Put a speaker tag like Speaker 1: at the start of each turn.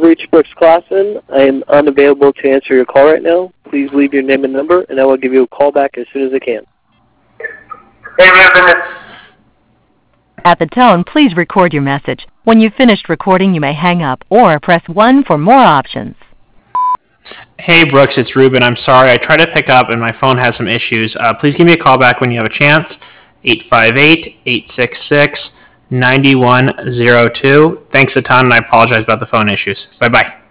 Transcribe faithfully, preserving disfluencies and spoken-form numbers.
Speaker 1: reached Brooks Clausen. I am unavailable to answer your call right now. Please leave your name and number, and I will give you a call back as soon as I can.
Speaker 2: Hey, Ruben.
Speaker 3: At the tone, please record your message. When you've finished recording, you may hang up or press one for more options.
Speaker 4: Hey, Brooks, it's Ruben. I'm sorry. I tried to pick up and my phone has some issues. Uh, please give me a call back when you have a chance. eight five eight, eight six six, nine one zero two. Thanks a ton, and I apologize about the phone issues. Bye-bye.